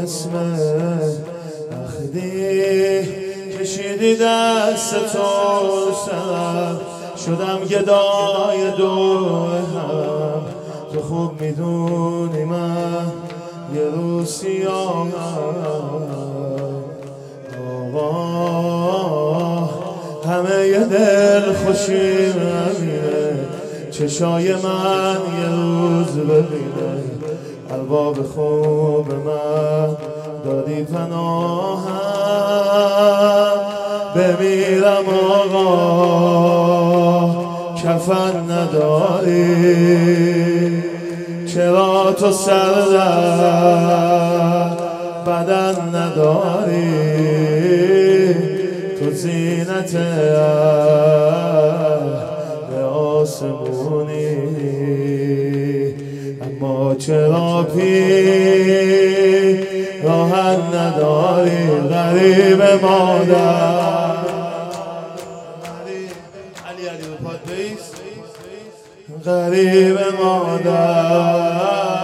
اسم وقتی کشیدی دست تو سر شدم گدای دوهم. تو خوب میدونی من یه روز سیاهم. آقا همه یه دل خوشی همینه، چشای من یه روز ببینه. ارباب خوب من دادی پناهم. بمیرم آقا کفن نداری، چرا تو سر در بدن نداری؟ تو زینت اهل آسمونی، اما چرا پیراهن نداری؟ غریب مادر غریب مادر